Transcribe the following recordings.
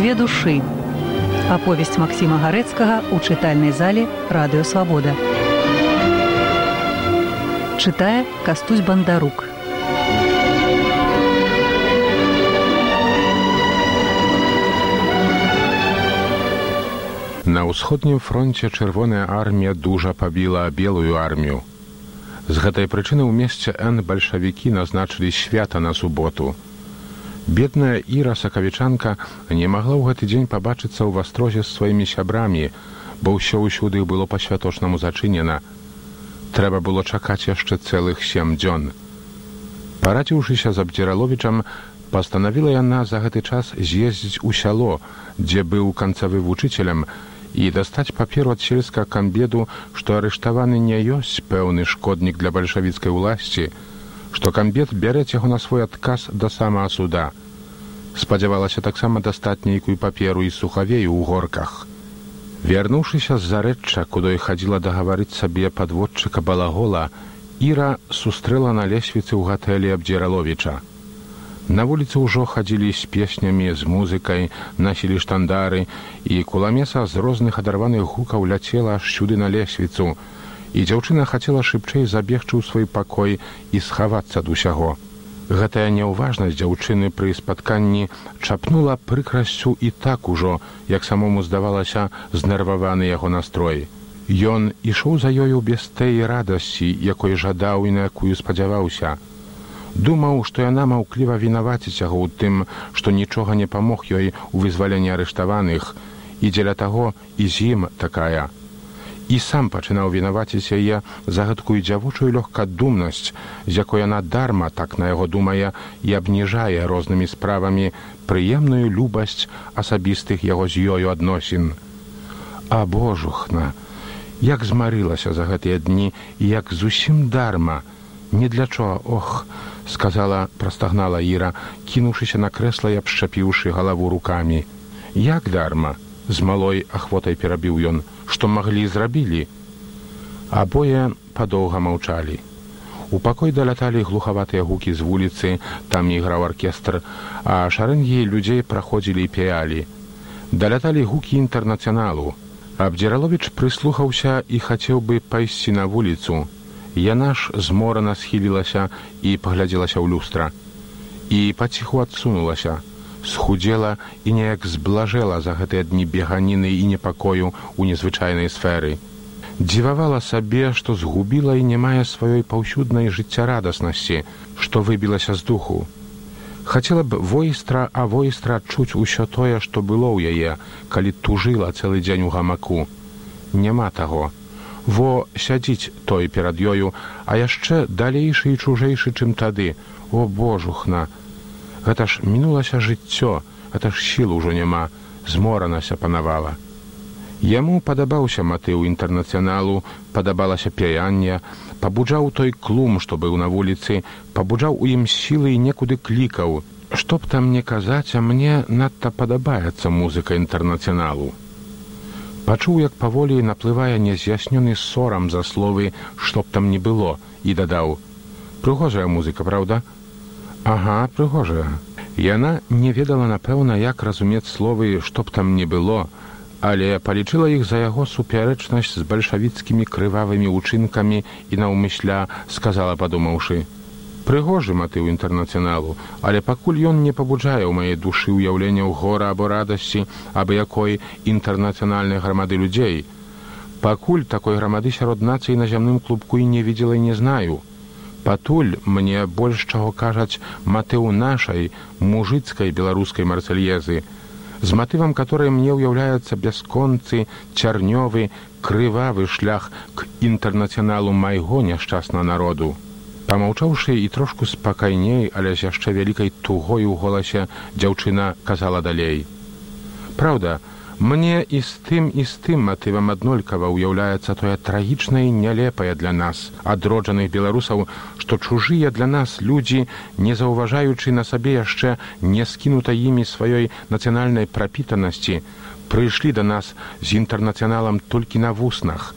«Дзве душы». Аповесць Максіма Гарэцкага ў чытальнай зале «Радыё Свабода». Чытае Кастусь Бандарук. На ўсходнім фронце Чырвоная армія дужа пабіла белую армію. З гэтай прычыны ў месце Н бальшавікі назначылі свята на суботу. Бедная Іра Сакавічанка не магла ў гэты дзень пабачыцца ў Вастрозе з сваімі сябрамі, бо ўсё ўсюды было па-святочнаму зачынена. Трэба было чакаць яшчэ цэлых 7 дзён. Парадзіўшыся з Абдзіраловічам, пастанавіла яна за гэты час з'ездзіць у сяло, дзе быў канцавы вучыцелем, і дастаць паперу ад сельскага камбеду, што арыштаваны не ёсць пэўны шкоднік для бальшавіцкай уласці, што камбед бярэць яго на свой адказ да самага суда. Спадзявалася таксама дастаць нейкую паперу і сухавею ў горках. Вярнуўшыся з зарэчча, куды хадзіла дагаварыць сабе падводчыка Балагола, Іра сустрэла на лесвіцы ў гатэлі Абдзіраловіча. На вуліцы ўжо хадзілі з песнямі, з музыкай, насілі штандары, і куламеса з розных адарваных гукаў ляцела аж сюды на лесвіцу, і дзяўчына хацела шыбчэй забегчы ў свой пакой і схавацца ад усяго. Гэтая няўважнасць дзяўчыны пры спатканні чапнула прыкрасцю і так ужо, як самому здавалася, знерваваны яго настрой. Ён ішоў за ёю без тэй радасці, якой жадаў і на якую спадзяваўся. Думаў, што яна маўкліва вінаваціць яго ў тым, што нічога не памог ёй у вызваленні арыштаваных, і дзеля таго і з ім такая. І сам пачынаў вінаваціць яе за гэткую дзявочую лёгкадумнасць, з якой яна дарма, так на яго думае, і абніжае рознымі справамі прыемную любасць асабістых яго з ёю адносін. А божухна, як змарылася за гэтыя дні, і як зусім дарма, не для чого, ох, сказала, прастагнала Іра, кінуўшыся на крэсла і абшчапіўшы галаву рукамі. Як дарма? З малой ахвотай перабіў ён. Што маглі, зрабілі? Абое падоўга маўчалі. У пакой даляталі глухаватыя гукі з вуліцы, там іграў аркестр, а шарэнгі людзей праходзілі і пеялі. Даляталі гукі інтэрнацыяналу. Абдзіраловіч прыслухаўся і хацеў бы пайсці на вуліцу. Яна ж зморана схілілася і паглядзелася ў люстра. І паціху адсунулася. Схудзела і неяк зблажэла за гэтыя дні беганіны і непакою ў незвычайнай сферы. Дзівавала сабе, што згубіла і не мае сваёй паўсюднай жыццярадаснасці, што выбілася з духу. Хацела б войстра адчуць усё тое, што было ў яе, калі тужыла цэлы дзень у гамаку. Няма таго. Во сядзіць той перад ёю, а яшчэ далейшы і чужэйшы, чым тады. О, божухна! Гэта ж мінулася жыццё, гэта ж сіл ужо няма, зморанася панавала. Яму падабаўся матыў інтэрнацыяналу, падабалася пяянне, пабуджаў той клум, што быў на вуліцы, пабуджаў у ім сілы і некуды клікаў. Што б там не казаць, а мне надта падабаецца музыка інтэрнацыяналу. Пачуў, як паволі наплывае нез'яснёны сорам за словы «што б там не было», і дадаў: «Прыгожая музыка, праўда?» «Ага, прыгожая». Яна не ведала, напэўна, як разумець словы «што б там не было», але палічыла іх за яго супярэчнасць з бальшавіцкімі крывавымі ўчынкамі і наўмысля сказала, падумаўшы: «Прыгожы матыў інтэрнацыяналу, але пакуль ён не пабуджае ў маёй душы ўяўленняў гора або радасці абы якой інтэрнацыянальнай грамады людзей. Пакуль такой грамады сярод нацыі на зямным клубку і не видела і не знаю. Патуль мне больш чаго кажаць матыў нашай, мужыцкай беларускай марсельезы, з матывам которой мне ўяўляецца бясконцы, цярнёвы, крывавы шлях к інтэрнацыяналу майго няшчаснага народу». Памаўчаўшы і трошку спакайней, але з яшчэ вялікай тугой у голасе, дзяўчына казала далей: «Праўда, мне і з тым матывам аднолькава ўяўляецца тое трагічнае і нялепае для нас, адроджаных беларусаў, што чужыя для нас людзі, не заўважаючы на сабе яшчэ не скінута імі сваёй нацыянальнай прапітанасці, прыйшлі да нас з інтэрнацыяналам толькі на вуснах,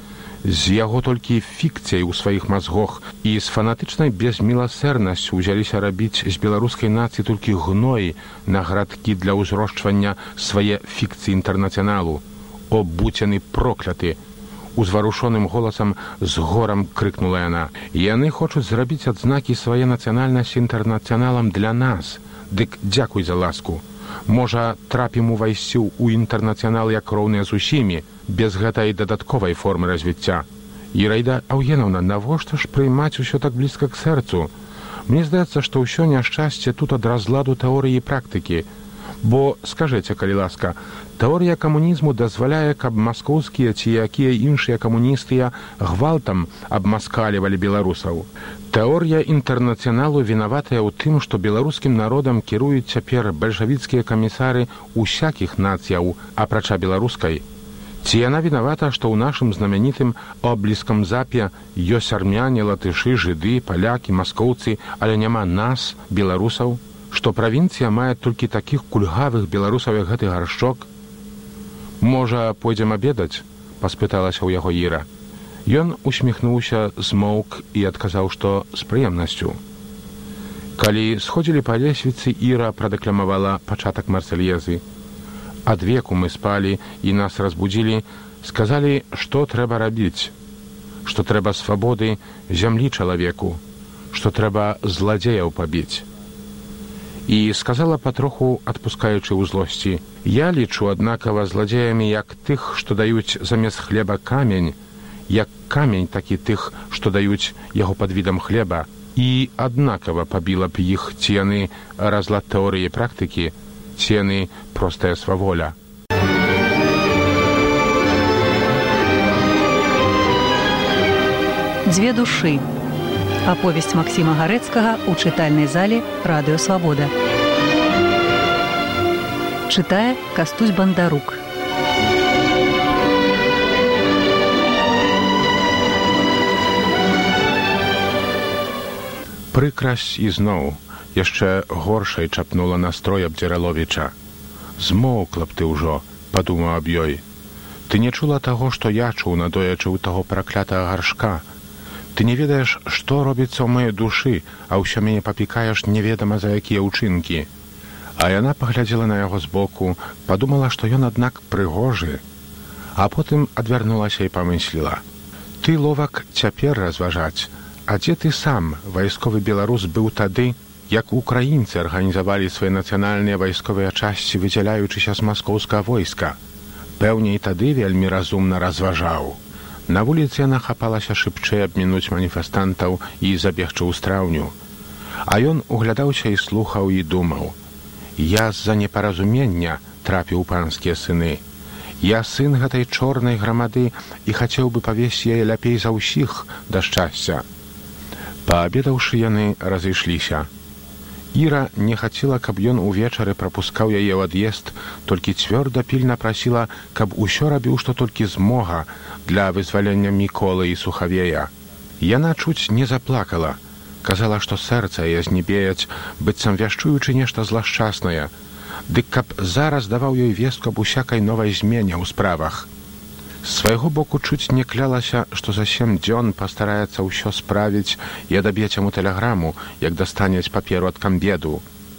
З яго толькі фікцыяй у сваіх мазгох і з фанатычнай безміласэрнасцю ўзяліся рабіць з беларускай нацыі толькі гной на градкі для ўзрошчвання свае фікцыі інтэрнацыяналу. О, будзь яны прокляты! Узварушоным голасам з горам крыкнула яна. Яны хочуць зрабіць адзнакі свае нацыянальнасці інтэрнацыяналам для нас. Дык дзякуй за ласку. Можа, трапім увайсці ў інтэрнацыянал як роўныя з усімі, без гэтай дадатковай формы развіцця. Ираіда Аўгенаўна, навошта ж прыймаць усё так блізка к сэрцу? Мне здаецца, што ўсё няшчасце тут ад разладу тэорыі і практыкі. Бо, скажыце, калі ласка, тэорыя камунізму дазваляе, каб маскоўскія ці якія іншыя камуністы гвалтам абмаскалівалі беларусаў. Тэорія інтэрнацыяналу вінаватая ў тым, што беларускім народам кіруюць цяпер бальшавіцкія камісары усякіх нацыяў, апрача беларускай. Ці яна вінавата, што ў нашым знамянітым обліскам запе ёсць армяне, латышы, жыды, палякі, маскоўцы, але няма нас, беларусаў? Што правінцыя мае толькі такіх кульгавых беларусаў, як гэты гаршчок? Можа, пойдзем абедаць? Паспыталася ў яго Іра. Ён усміхнуўся, змоўк і адказаў, што з прыемнасцю. Калі сходзілі па лесвіцы, Іра прадэкламавала пачатак марсельезы. Ад веку мы спалі і нас разбудзілі, сказалі, што трэба рабіць, што трэба свабоды зямлі чалавеку, што трэба зладзеяў пабіць. І сказала патроху, адпускаючы ў злосці: я лічу аднакава зладзеямі як тых, што даюць замест хлеба камень, як камень такі тых, што даюць яго пад відам хлеба, і аднакава пабіла б іх, ці яны разлад тэорыі практыкі, ці яны простая сваволя. Дзве душы. Аповесць Максіма Гарэцкага ў чытальнай зале Радыё Свабода. Чытае Кастусь Бандарук. Прыкрасць ізноў яшчэ горшай чапнула настрой Абдзіраловіча. Змоўкла б ты ўжо, падумаў аб ёй. Ты не чула таго, што я чуў, надоячы ў таго праклятага гаршка. Ты не ведаеш, што робіцца ў маёй душы, а ўсё мяне папікаеш неведама за якія ўчынкі. А яна паглядзела на яго збоку, падумала, што ён, аднак, прыгожы, а потым адвярнулася і памысліла: ты, ловак, цяпер разважаць, а дзе ты сам, вайсковы беларус, быў тады, як украінцы арганізавалі свае нацыянальныя вайсковыя часці, выдзяляючыся з маскоўскага войска? Пэўней, тады вельмі разумна разважаў. На вуліцы яна хапалася шыбчэй абмінуць маніфестантаў і забегчы ў страўню. А ён углядаўся і слухаў і думаў: я з-за непаразумення трапіў у панскія сыны. Я сын гэтай чорнай грамады і хацеў бы павесці яе ляпей за ўсіх да шчасця. Паабедаўшы, яны разышліся. Іра не хацела, каб ён увечары прапускаў яе ў ад'езд, толькі цвёрда пільна прасіла, каб усё рабіў, што толькі змога для вызвалення Міколы і Сухавея. Яна чуць не заплакала, казала, што сэрца яе знебеяць, быццам вяшчуючы нешта злашчаснае, дык каб зараз даваў ёй вестку аб усякай новай змене ў справах. З свайго боку чуць не клялася, што за 7 дзён пастараецца ўсё справіць і адаб'ець яму тэлеграму, як дастанець паперу ад камбеду.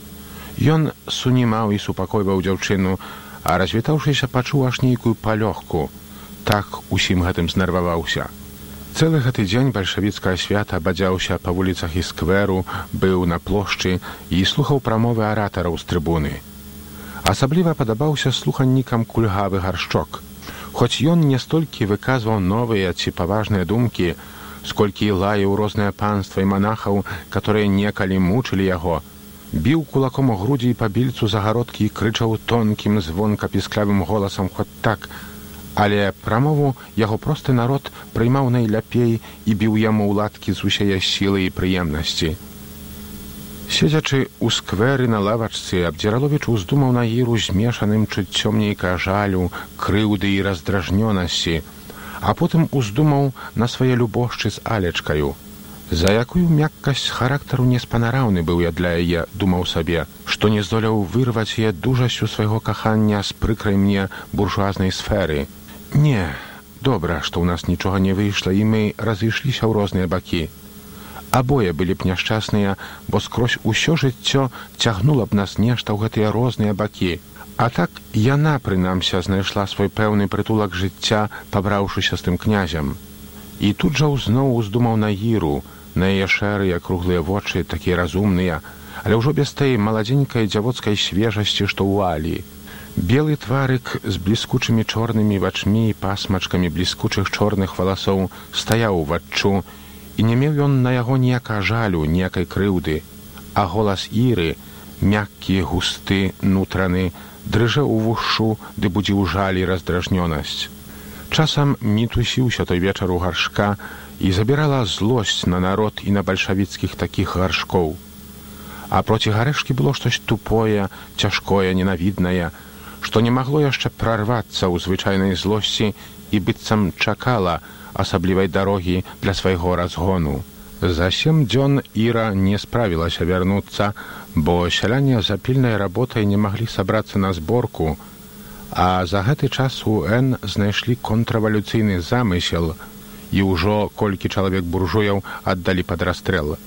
Ён сунімаў і супакойваў дзяўчыну, а развітаўшыся пачуў аж нейкую палёгку. Так усім гэтым знерваваўся. Цэлы гэты дзень бальшавіцкае свята бадзяўся па вуліцах і скверу, быў на плошчы і слухаў прамовы аратараў з трыбуны. Асабліва падабаўся слуханнікам кульгавы гаршчок. Хоць ён не столькі выказваў новыя ці паважныя думкі, сколькі лаяў розныя панства і манахаў, которые некалі мучылі яго, біў кулаком у грудзі і па більцу загародкі і крычаў тонкім, звонка-пісклявым голасам хоць так, але прамову яго просты народ прыймаў найляпей і біў яму ў ладкі з усяе сілы і прыемнасці. Седзячы ў скверы на лавачцы, Абдзіраловіч уздумаў на Іру змешаным чуццём нейкага жалю, крыўды і раздражнёнасці, а потым уздумаў на свае любошчы з Алечкаю. За якую мяккасць характару неспанараўны быў я для яе, думаў сабе, што не здолеў вырваць яе дужасцю свайго кахання з прыкрай мне буржуазнай сферы. Не, добра, што ў нас нічога не выйшла, і мы разышліся ў розныя бакі. Абое былі б няшчасныя, бо скрозь усё жыццё цягнула б нас нешта ў гэтыя розныя бакі. А так яна, прынамсі, знайшла свой пэўны прытулак жыцця, пабраўшыся з тым князем. І тут жа зноў уздумаў на Іру, на яе шэрыя круглыя вочы, такія разумныя, але ўжо без той маладзенькай дзявоцкай свежасці, што ў Алі. Белы тварык з бліскучымі чорнымі вачмі і пасмачкамі бліскучых чорных валасоў стаяў уваччу, і не меў ён на яго ніякага жалю, ніякай крыўды, а голас Іры, мяккі, густы, нутраны, дрыжэў у вушу, ды будзіў жаль і раздражнёнасць. Часам мітусіўся той вечар у гаршка і забірала злосць на народ і на бальшавіцкіх такіх гаршкоў. А проці гарэшкі было штось тупое, цяжкое, ненавіднае, што не магло яшчэ прарвацца ў звычайнай злосці і быццам чакала асаблівай дарогі для свайго разгону. За 7 дзён Іра не справілася вярнуцца, бо сяляне за пільнай работай не маглі сабрацца на зборку, а за гэты час у Н знайшлі контррэвалюцыйны замысел, і ўжо колькі чалавек буржуяў аддалі пад расстрэл.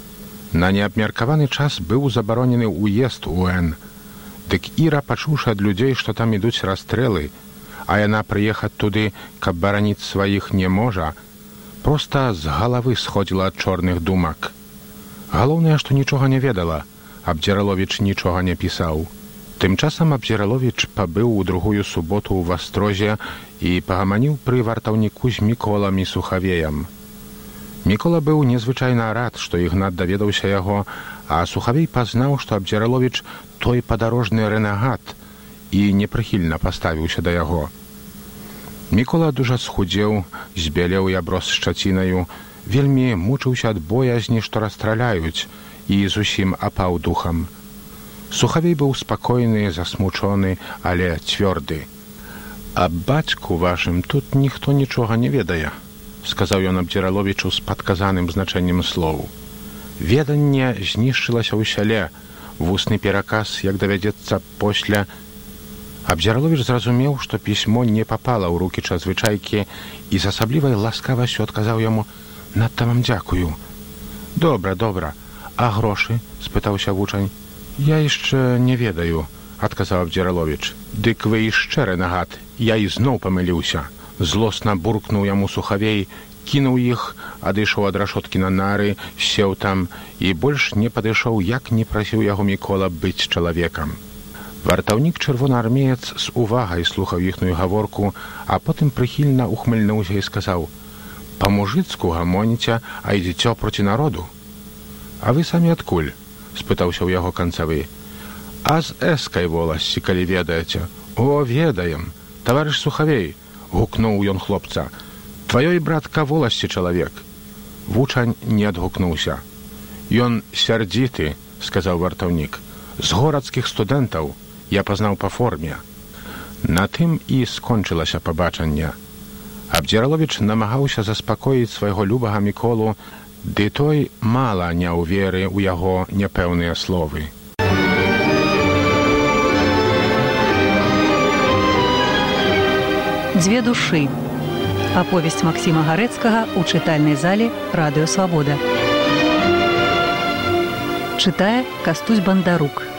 На неабмеркаваны час быў забаронены ўезд у Н. Дык Іра, пачуўшы ад людзей, што там ідуць расстрэлы, а яна прыехаць туды, каб бараніць сваіх не можа, проста з галавы сходзіла ад чорных думак. Галоўнае, што нічога не ведала, Абдзіраловіч нічога не пісаў. Тым часам Абдзіраловіч пабыў у другую суботу ў Вастрозе і пагаманіў пры вартаўніку з Міколам і Сухавеем. Мікола быў незвычайна рад, што Ігнат даведаўся яго, а Сухавей пазнаў, што Абдзіраловіч той падарожны рэнегат, і непрыхільна паставіўся да яго. Мікола дужа схудзеў, збялеў і аброс шчацінаю, вельмі мучыўся ад боязні, што расстраляюць, і зусім апаў духам. Сухавей быў спакойны, засмучоны, але цвёрды. «Аб бацьку вашым тут ніхто нічога не ведае», сказаў ён Абдзіраловічу з падказаным значэннем слоў. «Веданне знішчылася ў сяле, вусны пераказ, як давядзецца пасля». Абдзіраловіч зразумеў, што пісьмо не папала ў рукі чазвычайкі і з асаблівай ласкавасцю адказаў яму: «Надта вам дзякую». «Добра, добра. А грошы?» – спытаўся вучань. «Я яшчэ не ведаю», – адказаў Абдзіраловіч. «Дык вы яшчэ рэнегат, я ізноў памыліўся». Злосна буркнуў яму Сухавей, кінуў іх, адышоў ад рашоткі на нары, сеў там і больш не падышоў, як не прасіў яго Мікола быць чалавекам. Вартаўнік чырвонаармеец з увагай слухаў іхную гаворку, а потым прыхільна ухмыльнуўся і сказаў: «Па-мужыцку гамоніце, а ідзіце проці народу». «А вы самі адкуль?» – спытаўся ў яго канцавы. «А з эскай воласці, калі ведаеце». «О, ведаем. Таварыш Сухавей», – гукнуў ён хлопца. «Тваёй, братка, воласці чалавек». Вучань не адгукнуўся. «Ён сярдзіты», – сказаў вартаўнік. «З горадскіх студэнтаў. Я пазнаў па форме». На тым і скончылася пабачанне. Абдзіраловіч намагаўся заспакоіць свайго любага Міколу, ды той мала няў веры ў яго няпэўныя словы. «Дзве душы». Аповесць Максіма Гарэцкага ў чытальнай зале «Радыё Свабода». Чытае Кастусь Бандарук.